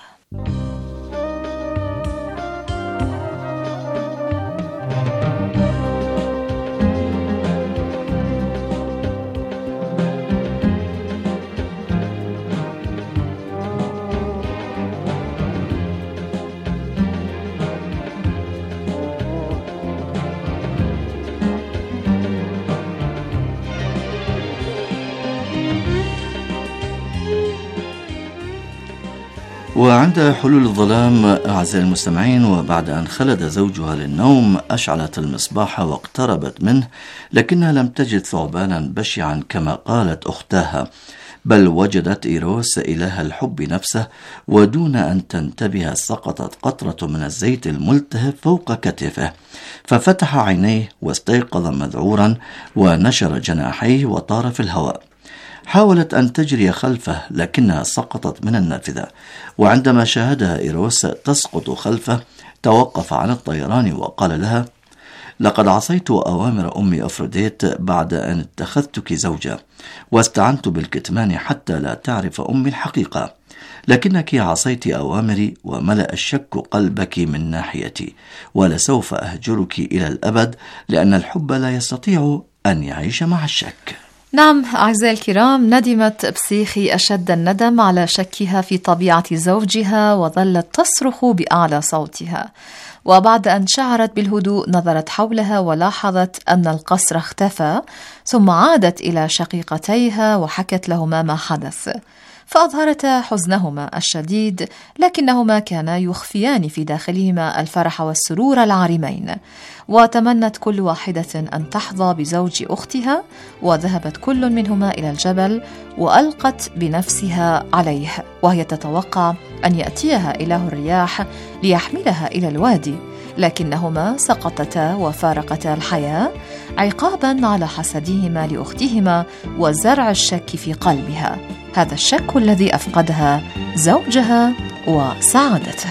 وعند حلول الظلام أعزائي المستمعين، وبعد أن خلد زوجها للنوم، أشعلت المصباح واقتربت منه، لكنها لم تجد ثعبانا بشعا كما قالت أختها، بل وجدت إيروس إله الحب نفسه، ودون أن تنتبه سقطت قطرة من الزيت الملتهب فوق كتفه، ففتح عينيه واستيقظ مذعورا ونشر جناحيه وطار في الهواء. حاولت أن تجري خلفه لكنها سقطت من النافذة، وعندما شاهدها إيروس تسقط خلفه توقف عن الطيران وقال لها: لقد عصيت أوامر أمي أفروديت بعد أن اتخذتك زوجة، واستعنت بالكتمان حتى لا تعرف أمي الحقيقة، لكنك عصيت أوامري وملأ الشك قلبك من ناحيتي، ولسوف أهجرك إلى الأبد، لأن الحب لا يستطيع أن يعيش مع الشك. نعم أعزائي الكرام، ندمت بسيخي أشد الندم على شكها في طبيعة زوجها، وظلت تصرخ بأعلى صوتها. وبعد أن شعرت بالهدوء نظرت حولها ولاحظت أن القصر اختفى، ثم عادت إلى شقيقتيها وحكت لهما ما حدث، فأظهرتا حزنهما الشديد، لكنهما كانا يخفيان في داخلهما الفرح والسرور العارمين. وتمنت كل واحدة أن تحظى بزوج أختها، وذهبت كل منهما إلى الجبل وألقت بنفسها عليه، وهي تتوقع أن يأتيها إله الرياح ليحملها إلى الوادي، لكنهما سقطتا وفارقتا الحياة عقابا على حسدهما لأختهما وزرع الشك في قلبها، هذا الشك الذي أفقدها زوجها وسعادتها.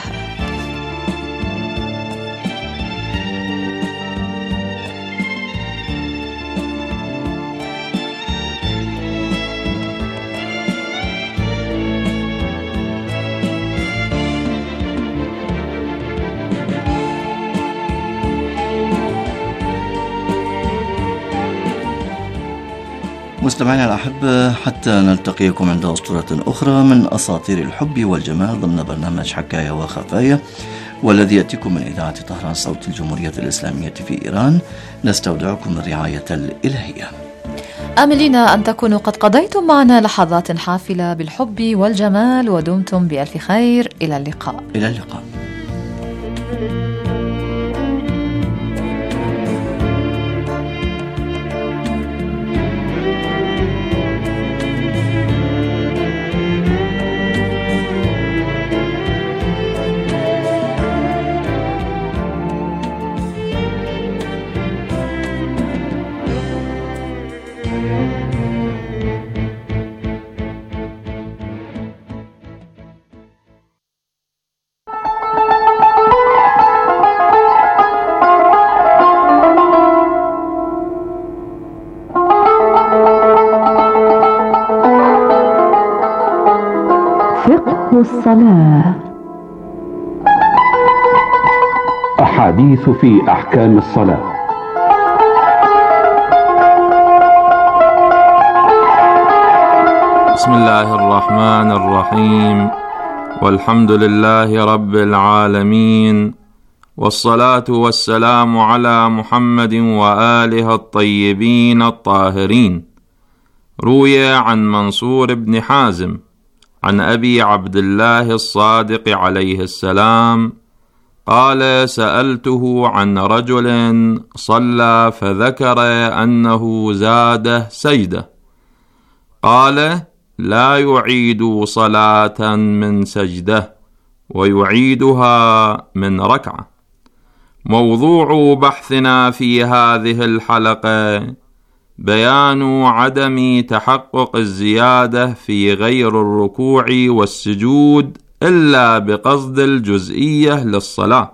مستمعينا الأحبة، حتى نلتقيكم عند أسطورة أخرى من أساطير الحب والجمال ضمن برنامج حكاية وخفايا، والذي يأتيكم من إذاعة طهران صوت الجمهورية الإسلامية في إيران، نستودعكم الرعاية الإلهية. آملين أن تكونوا قد قضيتم معنا لحظات حافلة بالحب والجمال، ودمتم بألف خير. إلى اللقاء. إلى اللقاء. فقه الصلاة. أحاديث في أحكام الصلاة. بسم الله الرحمن الرحيم، والحمد لله رب العالمين، والصلاة والسلام على محمد وآله الطيبين الطاهرين. روي عن منصور بن حازم عن أبي عبد الله الصادق عليه السلام قال: سألته عن رجل صلى فذكر أنه زاد سجدة، قال: لا يعيد صلاة من سجدة ويعيدها من ركعة. موضوع بحثنا في هذه الحلقة بيان عدم تحقق الزيادة في غير الركوع والسجود إلا بقصد الجزئية للصلاة،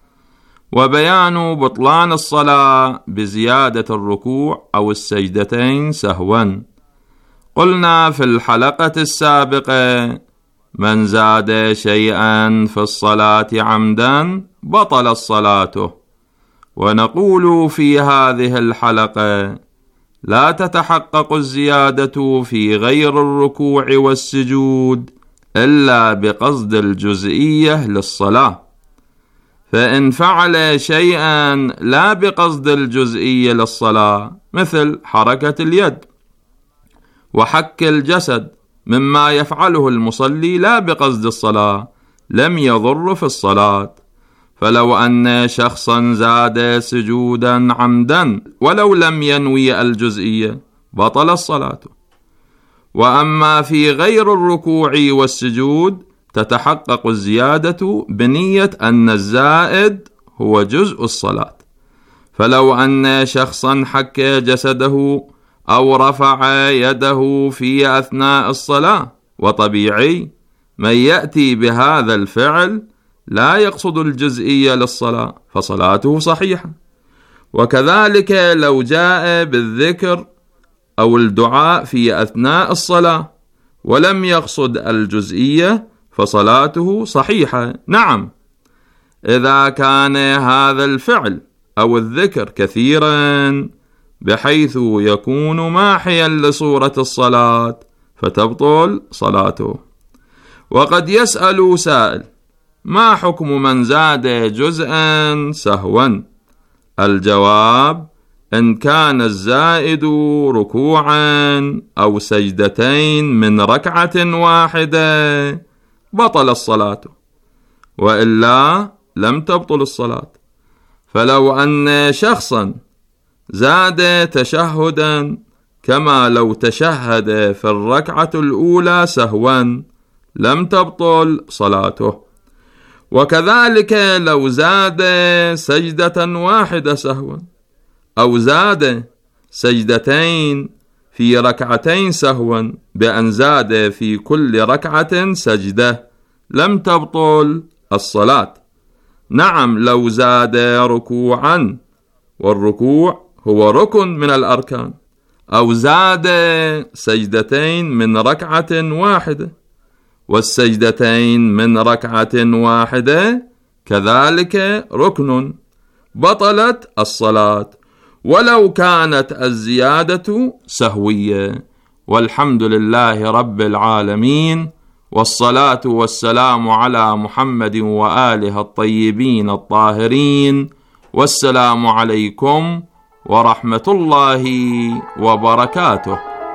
وبيان بطلان الصلاة بزيادة الركوع أو السجدتين سهوا. قلنا في الحلقة السابقة: من زاد شيئا في الصلاة عمدا بطل صلاته. ونقول في هذه الحلقة: لا تتحقق الزيادة في غير الركوع والسجود إلا بقصد الجزئية للصلاة، فإن فعل شيئا لا بقصد الجزئية للصلاة مثل حركة اليد وحك الجسد مما يفعله المصلي لا بقصد الصلاة لم يضر في الصلاة. فلو أن شخصا زاد سجودا عمدا ولو لم ينوي الجزئية بطل الصلاة. وأما في غير الركوع والسجود تتحقق الزيادة بنية أن الزائد هو جزء الصلاة. فلو أن شخصا حك جسده أو رفع يده في أثناء الصلاة، وطبيعي من يأتي بهذا الفعل لا يقصد الجزئية للصلاة فصلاته صحيحة. وكذلك لو جاء بالذكر أو الدعاء في أثناء الصلاة ولم يقصد الجزئية فصلاته صحيحة. نعم، إذا كان هذا الفعل أو الذكر كثيرا بحيث يكون ماحيا لصورة الصلاة فتبطل صلاته. وقد يسأل سائل: ما حكم من زاد جزءا سهوا؟ الجواب: إن كان الزائد ركوعا أو سجدتين من ركعة واحدة بطل الصلاة، وإلا لم تبطل الصلاة. فلو أن شخصا زاد تشهدا كما لو تشهد في الركعة الأولى سهوا لم تبطل صلاته. وكذلك لو زاد سجدة واحدة سهوا أو زاد سجدتين في ركعتين سهوا بأن زاد في كل ركعة سجدة لم تبطل الصلاة. نعم، لو زاد ركوعا والركوع هو ركن من الأركان، أو زاد سجدتين من ركعة واحدة والسجدتين من ركعة واحدة كذلك ركن، بطلت الصلاة ولو كانت الزيادة سهوية. والحمد لله رب العالمين، والصلاة والسلام على محمد وآله الطيبين الطاهرين، والسلام عليكم ورحمة الله وبركاته.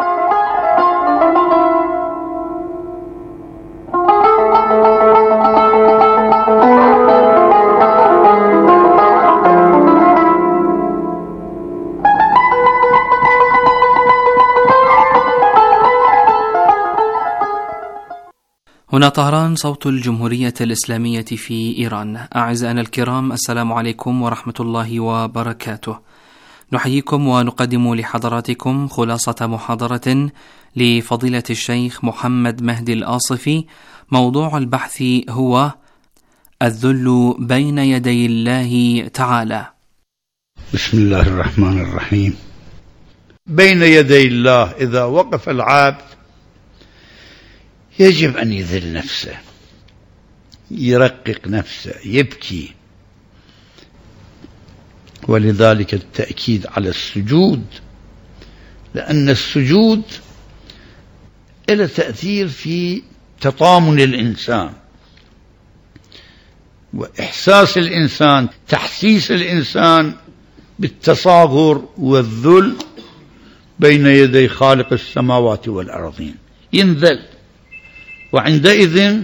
هنا طهران، صوت الجمهورية الإسلامية في إيران. أعزائنا الكرام، السلام عليكم ورحمة الله وبركاته. نحييكم ونقدم لحضراتكم خلاصة محاضرة لفضيلة الشيخ محمد مهدي الآصفي. موضوع البحث هو الذل بين يدي الله تعالى. بسم الله الرحمن الرحيم. بين يدي الله إذا وقف العبد يجب أن يذل نفسه يرقق نفسه، يبكي. ولذلك التأكيد على السجود، لأن السجود له تأثير في تطامن الإنسان وإحساس الإنسان، تحسيس الإنسان بالتصاغر والذل بين يدي خالق السماوات والأرضين، ينذل، وعندئذ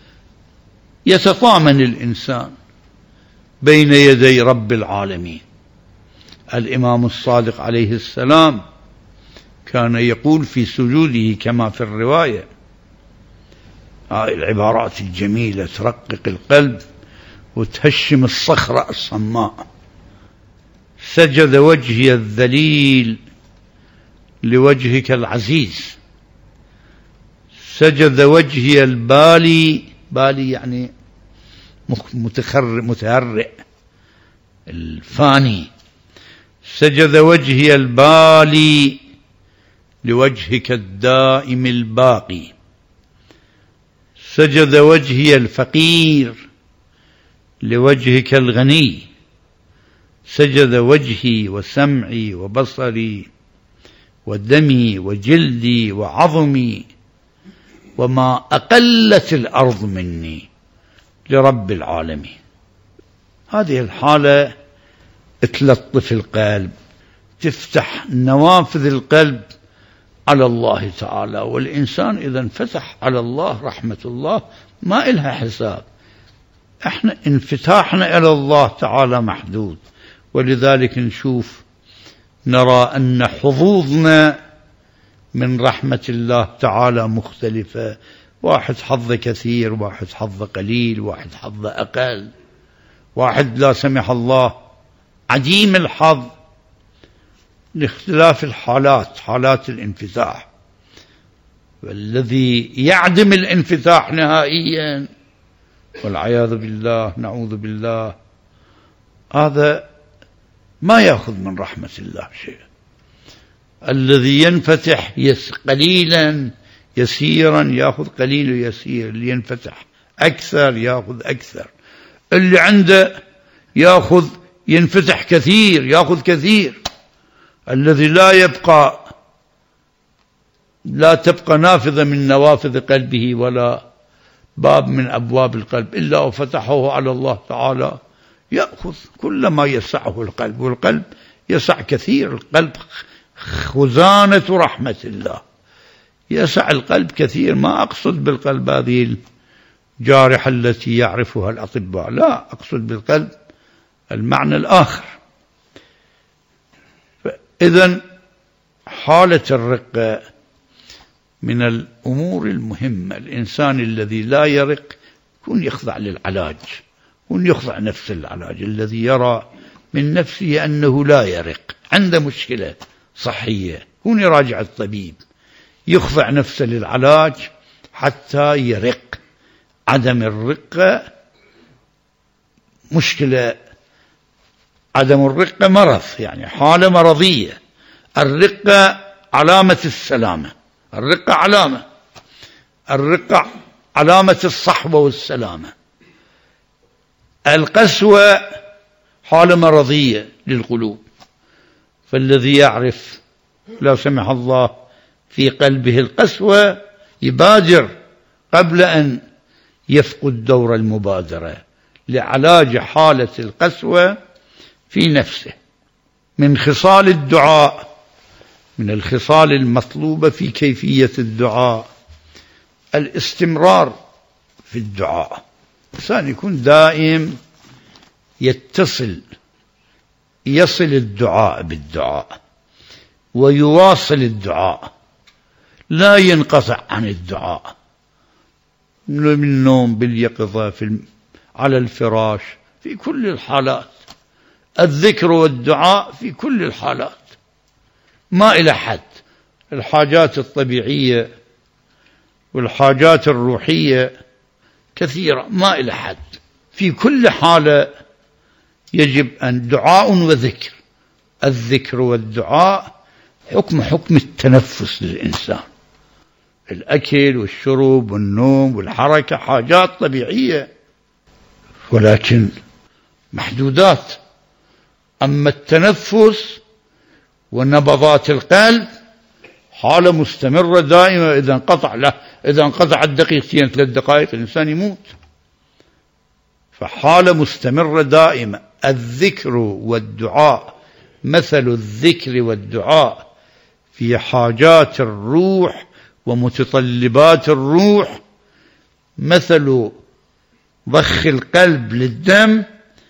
يتطامن الإنسان بين يدي رب العالمين. الإمام الصادق عليه السلام كان يقول في سجوده كما في الرواية، هاي العبارات الجميلة ترقق القلب وتهشم الصخرة الصماء: سجد وجهي الذليل لوجهك العزيز، سجد وجهي البالي، بالي يعني متهرئ الفاني، سجد وجهي البالي لوجهك الدائم الباقي، سجد وجهي الفقير لوجهك الغني، سجد وجهي وسمعي وبصري ودمي وجلدي وعظمي وما أقلت الأرض مني لرب العالمين. هذه الحالة تلطف القلب، تفتح نوافذ القلب على الله تعالى. والإنسان إذا انفتح على الله رحمة الله ما إلها حساب. احنا انفتاحنا إلى الله تعالى محدود، ولذلك نشوف نرى أن حظوظنا من رحمة الله تعالى مختلفة، واحد حظ كثير، واحد حظ قليل، واحد حظ أقل، واحد لا سمح الله عديم الحظ، لاختلاف الحالات، حالات الانفتاح. والذي يعدم الانفتاح نهائيا والعياذ بالله، نعوذ بالله، هذا ما يأخذ من رحمة الله شيء. الذي ينفتح يس قليلا يسيرا يأخذ قليل ويسير، اللي ينفتح أكثر يأخذ أكثر، اللي عنده يأخذ ينفتح كثير يأخذ كثير. الذي لا يبقى لا تبقى نافذة من نوافذ قلبه ولا باب من أبواب القلب إلا وفتحه على الله تعالى، يأخذ كل ما يسعه القلب، والقلب يسع كثير. القلب خزانة رحمة الله، يسع القلب كثير. ما أقصد بالقلب هذه الجارحة التي يعرفها الأطباء، لا، أقصد بالقلب المعنى الآخر. إذن حالة الرقة من الأمور المهمة. الإنسان الذي لا يرق يكون يخضع للعلاج، يكون يخضع نفسه للعلاج. الذي يرى من نفسه أنه لا يرق، عنده مشكلة صحية، يكون يراجع الطبيب، يخضع نفسه للعلاج حتى يرق. عدم الرقة مشكلة، عدم الرقة مرض، يعني حالة مرضية. الرقة علامة السلامة، الرقة علامة الرقة علامة الصحوة والسلامة. القسوة حالة مرضية للقلوب. فالذي يعرف لا سمح الله في قلبه القسوة يبادر قبل أن يفقد دور المبادرة لعلاج حالة القسوة في نفسه. من خصال الدعاء، من الخصال المطلوبة في كيفية الدعاء، الاستمرار في الدعاء. الإنسان يكون دائم يتصل، يصل الدعاء بالدعاء ويواصل الدعاء، لا ينقطع عن الدعاء، من النوم، باليقظة، في الم... على الفراش، في كل الحالات. الذكر والدعاء في كل الحالات، ما إلى حد. الحاجات الطبيعية والحاجات الروحية كثيرة، ما إلى حد. في كل حالة يجب أن دعاء وذكر. الذكر والدعاء حكم حكم التنفس للإنسان. الأكل والشرب والنوم والحركة حاجات طبيعية ولكن محدودات. أما التنفس ونبضات القلب حالة مستمرة دائمة، إذا انقطع له إذا انقطع الدقيقتين ثلاث دقائق الإنسان يموت. فحالة مستمرة دائمة. الذكر والدعاء، مثل الذكر والدعاء في حاجات الروح ومتطلبات الروح مثل ضخ القلب للدم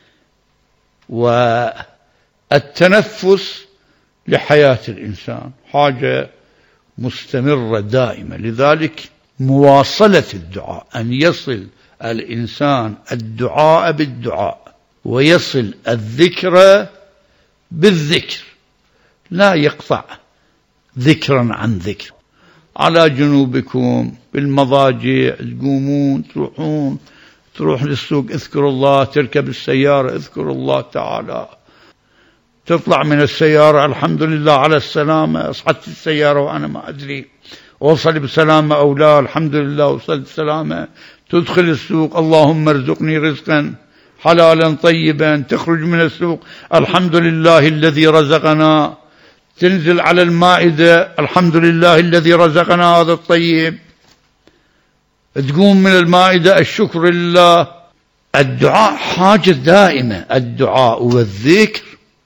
والتنفس لحياة الإنسان، حاجة مستمرة دائمة. لذلك مواصلة الدعاء، أن يصل الإنسان الدعاء بالدعاء ويصل الذكر بالذكر، لا يقطع ذكرا عن ذكر. على جنوبكم بالمضاجع تقومون تروحون تروح للسوق اذكر الله، تركب السيارة اذكر الله تعالى، تطلع من السيارة الحمد لله على السلامة، أصعدت السيارة وأنا ما أدري وصل بسلامة أو لا، الحمد لله وصلت بسلامة. تدخل السوق اللهم ارزقني رزقا حلالا طيبا، تخرج من السوق الحمد لله الذي رزقنا، تنزل على المائدة الحمد لله الذي رزقنا هذا الطيب، تقوم من المائدة الشكر لله. الدعاء حاجة دائمة، الدعاء والذكر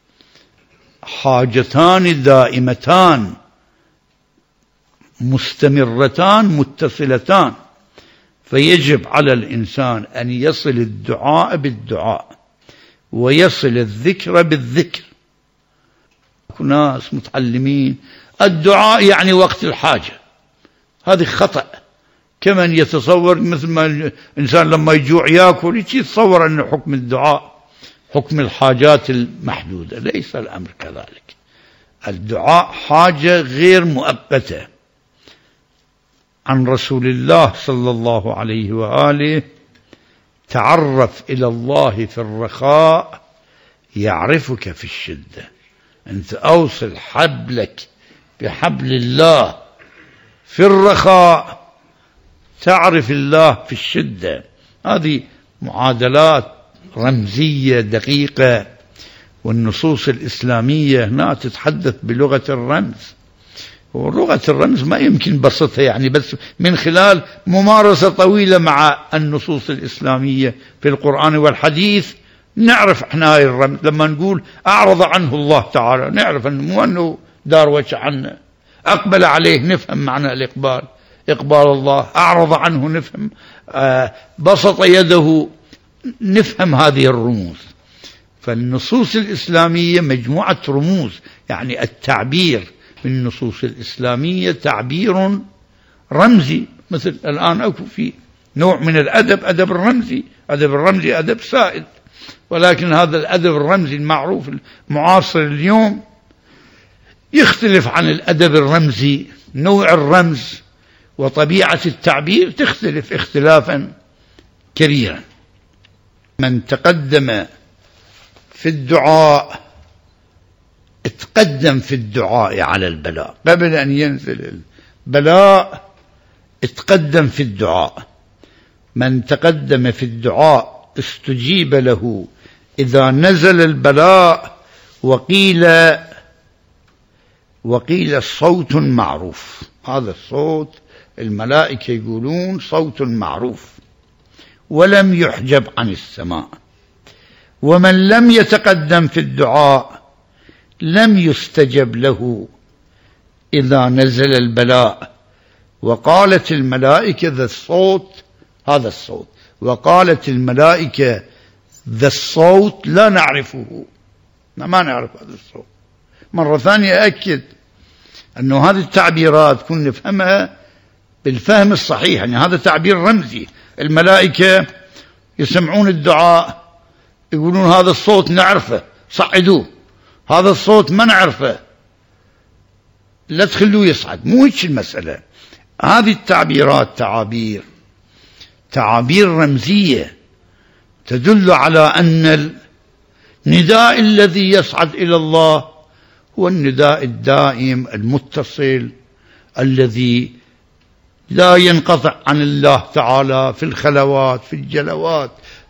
حاجتان دائمتان مستمرتان متصلتان، فيجب على الإنسان أن يصل الدعاء بالدعاء ويصل الذكر بالذكر. ناس متعلمين الدعاء يعني وقت الحاجة، هذه خطأ. كمن يتصور مثل ما الإنسان لما يجوع يأكل يتصور أن حكم الدعاء حكم الحاجات المحدودة، ليس الأمر كذلك. الدعاء حاجة غير مؤقتة. عن رسول الله صلى الله عليه وآله: تعرف إلى الله في الرخاء يعرفك في الشدة. أنت أوصل حبلك بحبل الله في الرخاء تعرف الله في الشدة. هذه معادلات رمزية دقيقة، والنصوص الإسلامية هنا تتحدث بلغة الرمز، ولغة الرمز ما يمكن بسطها يعني بس من خلال ممارسة طويلة مع النصوص الإسلامية في القرآن والحديث نعرف احنا هاي الرمز. لما نقول أعرض عنه الله تعالى نعرف أنه مو أنه دار وجه عنه، أقبل عليه نفهم معنى الإقبال، إقبال الله. أعرض عنه نفهم، آه بسط يده نفهم هذه الرموز. فالنصوص الإسلامية مجموعة رموز، يعني التعبير بالنصوص الإسلامية تعبير رمزي. مثل الآن أكو في نوع من الأدب، أدب الرمزي، أدب الرمزي أدب سائد، ولكن هذا الأدب الرمزي المعروف المعاصر اليوم يختلف عن الأدب الرمزي. نوع الرمز وطبيعة التعبير تختلف اختلافا كبيرا. من تقدم في الدعاء اتقدم في الدعاء على البلاء، قبل أن ينزل البلاء اتقدم في الدعاء. من تقدم في الدعاء استجيب له إذا نزل البلاء. وقيل وقيل صوت معروف، هذا الصوت الملائكة يقولون صوت معروف ولم يحجب عن السماء. ومن لم يتقدم في الدعاء لم يستجب له إذا نزل البلاء. وقالت الملائكة ذا الصوت، هذا الصوت، وقالت الملائكة ذا الصوت لا نعرفه، ما نعرف هذا الصوت. مرة ثانية أكد أنه هذه التعبيرات كن نفهمها بالفهم الصحيح، يعني هذا تعبير رمزي. الملائكة يسمعون الدعاء يقولون هذا الصوت نعرفه صعدوه، هذا الصوت ما نعرفه لا تخلوه يصعد. مو هيك المسألة. هذه التعبيرات تعابير تعابير رمزية تدل على أن النداء الذي يصعد إلى الله هو النداء الدائم المتصل الذي لا ينقطع عن الله تعالى في الخلوات في الجلوات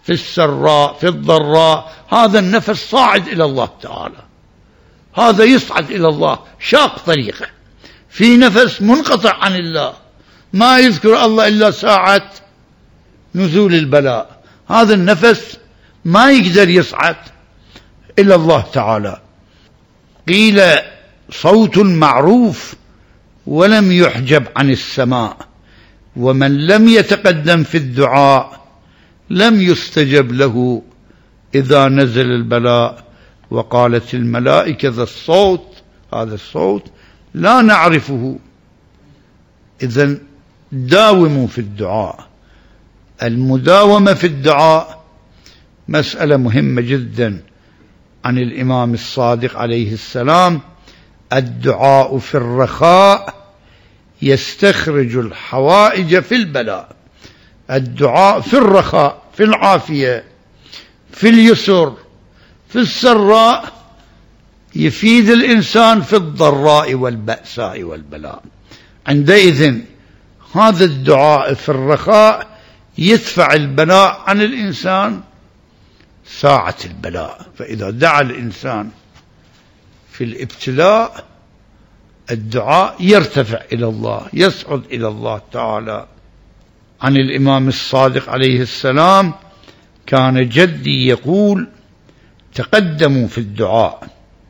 في السراء في الضراء، هذا النفس صاعد إلى الله تعالى، هذا يصعد إلى الله شاق طريقه. في نفس منقطع عن الله ما يذكر الله إلا ساعة نزول البلاء، هذا النفس ما يقدر يصعد إلى الله تعالى. قيل صوت معروف ولم يحجب عن السماء، ومن لم يتقدم في الدعاء لم يستجب له إذا نزل البلاء. وقالت الملائكة ذا الصوت، هذا الصوت لا نعرفه. إذن داوموا في الدعاء. المداومة في الدعاء مسألة مهمة جدا. عن الإمام الصادق عليه السلام: الدعاء في الرخاء يستخرج الحوائج في البلاء. الدعاء في الرخاء، في العافية، في اليسر، في السراء، يفيد الإنسان في الضراء والبأساء والبلاء. عندئذ هذا الدعاء في الرخاء يدفع البلاء عن الإنسان ساعة البلاء. فإذا دعا الإنسان في الابتلاء الدعاء يرتفع إلى الله، يصعد إلى الله تعالى. عن الإمام الصادق عليه السلام: كان جدي يقول: تقدموا في الدعاء،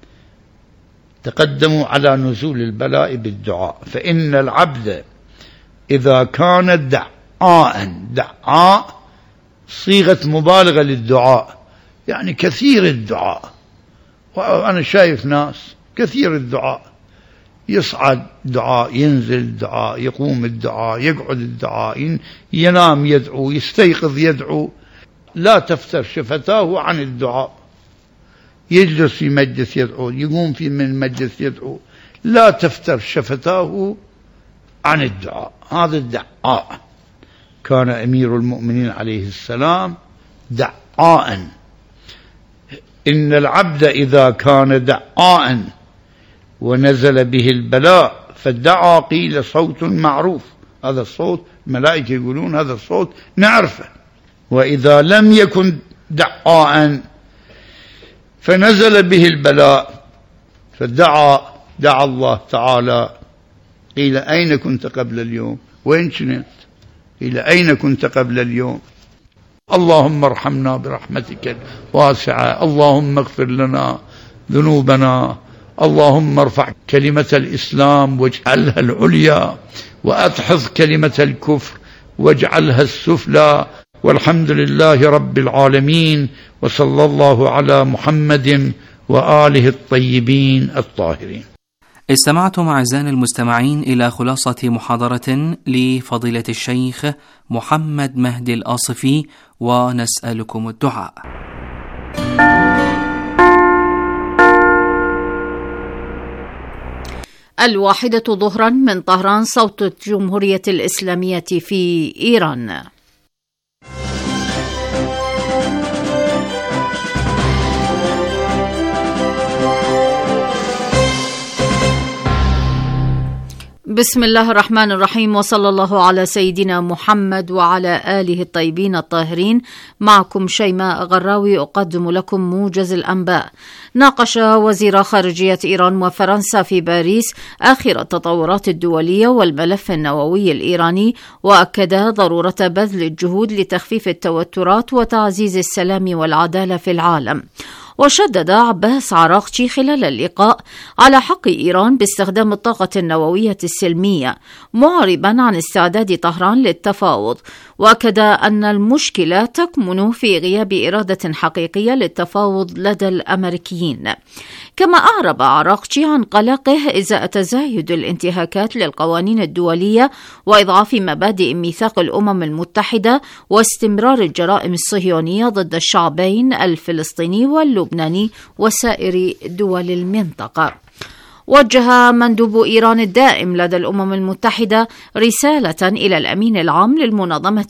تقدموا على نزول البلاء بالدعاء، فإن العبد إذا كان دعاء، دعاء صيغة مبالغة للدعاء، يعني كثير الدعاء. وأنا شايف ناس كثير الدعاء، يصعد دعاء، ينزل دعاء، يقوم الدعاء، يقعد الدعاء، ينام يدعو، يستيقظ يدعو، لا تفتر شفتاه عن الدعاء. يجلس في مجلس يدعو، يقوم في من مجلس يدعو، لا تفتر شفتاه عن الدعاء. هذا الدعاء. كان أمير المؤمنين عليه السلام دعاء. إن العبد إذا كان دعاء ونزل به البلاء فالدعاء قيل صوت معروف، هذا الصوت الملائكة يقولون هذا الصوت نعرفه. وإذا لم يكن دعاء فنزل به البلاء فدعا دعا الله تعالى. قيل: أين كنت قبل اليوم؟ وين كنت؟ قيل: أين كنت قبل اليوم؟ اللهم ارحمنا برحمتك الواسعة، اللهم اغفر لنا ذنوبنا، اللهم ارفع كلمة الإسلام واجعلها العليا، وأدحض كلمة الكفر واجعلها السفلى، والحمد لله رب العالمين، وصلى الله على محمد وآله الطيبين الطاهرين. استمعتم أعزائنا المستمعين إلى خلاصة محاضرة لفضيلة الشيخ محمد مهدي الآصفي، ونسألكم الدعاء. الواحدة ظهرا من طهران، صوت الجمهورية الإسلامية في إيران. بسم الله الرحمن الرحيم، وصلى الله على سيدنا محمد وعلى آله الطيبين الطاهرين. معكم شيماء غراوي أقدم لكم موجز الأنباء. ناقش وزير خارجية إيران وفرنسا في باريس آخر التطورات الدولية والملف النووي الإيراني، وأكدا ضرورة بذل الجهود لتخفيف التوترات وتعزيز السلام والعدالة في العالم. وشدد عباس عراقچي خلال اللقاء على حق إيران باستخدام الطاقة النووية السلمية، معربا عن استعداد طهران للتفاوض، وأكد أن المشكلة تكمن في غياب إرادة حقيقية للتفاوض لدى الأمريكيين. كما أعرب عراقچي عن قلقه إزاء تزايد الانتهاكات للقوانين الدولية وإضعاف مبادئ ميثاق الأمم المتحدة واستمرار الجرائم الصهيونية ضد الشعبين الفلسطيني واللبناني وسائر دول المنطقة. وجه مندوب إيران الدائم لدى الأمم المتحدة رسالة إلى الأمين العام للمنظمة